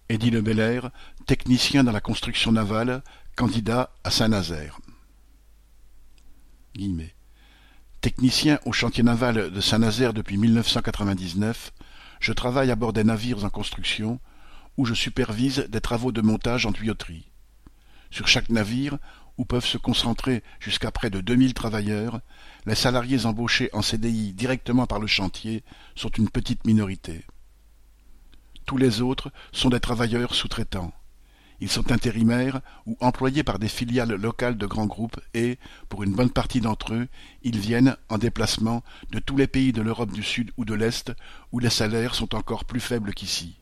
Eddy Le Belair, technicien dans la construction navale, candidat à Saint-Nazaire. Guillemets. Technicien au chantier naval de Saint-Nazaire depuis 1999, je travaille à bord des navires en construction où je supervise des travaux de montage en tuyauterie. Sur chaque navire, où peuvent se concentrer jusqu'à près de 2000 travailleurs, les salariés embauchés en CDI directement par le chantier sont une petite minorité. Tous les autres sont des travailleurs sous-traitants. Ils sont intérimaires ou employés par des filiales locales de grands groupes et, pour une bonne partie d'entre eux, ils viennent, en déplacement, de tous les pays de l'Europe du Sud ou de l'Est, où les salaires sont encore plus faibles qu'ici.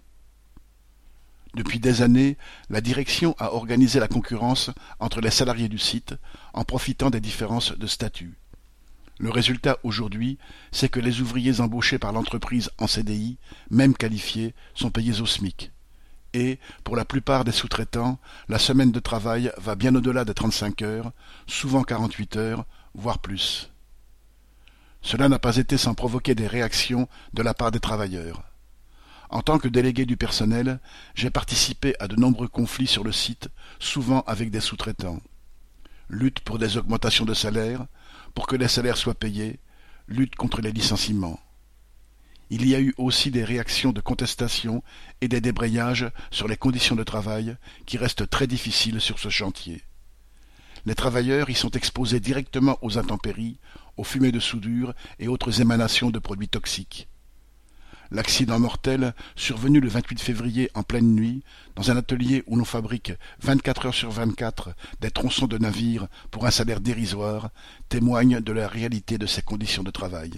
Depuis des années, la direction a organisé la concurrence entre les salariés du site, en profitant des différences de statut. Le résultat aujourd'hui, c'est que les ouvriers embauchés par l'entreprise en CDI, même qualifiés, sont payés au SMIC. Et, pour la plupart des sous-traitants, la semaine de travail va bien au-delà des 35 heures, souvent 48 heures, voire plus. Cela n'a pas été sans provoquer des réactions de la part des travailleurs. En tant que délégué du personnel, j'ai participé à de nombreux conflits sur le site, souvent avec des sous-traitants. Lutte pour des augmentations de salaire, pour que les salaires soient payés, lutte contre les licenciements. Il y a eu aussi des réactions de contestation et des débrayages sur les conditions de travail qui restent très difficiles sur ce chantier. Les travailleurs y sont exposés directement aux intempéries, aux fumées de soudure et autres émanations de produits toxiques. L'accident mortel, survenu le 28 février en pleine nuit, dans un atelier où l'on fabrique 24 heures sur 24 des tronçons de navires pour un salaire dérisoire, témoigne de la réalité de ces conditions de travail.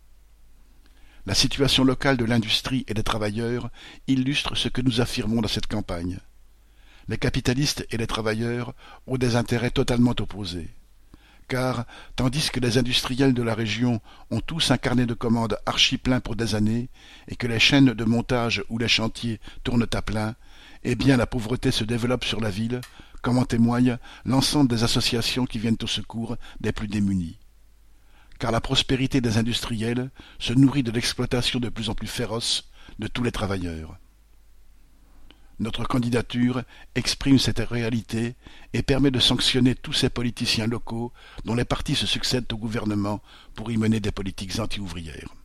La situation locale de l'industrie et des travailleurs illustre ce que nous affirmons dans cette campagne. Les capitalistes et les travailleurs ont des intérêts totalement opposés. Car, tandis que les industriels de la région ont tous un carnet de commandes archi-plein pour des années, et que les chaînes de montage ou les chantiers tournent à plein, eh bien la pauvreté se développe sur la ville, comme en témoigne l'ensemble des associations qui viennent au secours des plus démunis. Car la prospérité des industriels se nourrit de l'exploitation de plus en plus féroce de tous les travailleurs. Notre candidature exprime cette réalité et permet de sanctionner tous ces politiciens locaux dont les partis se succèdent au gouvernement pour y mener des politiques anti-ouvrières.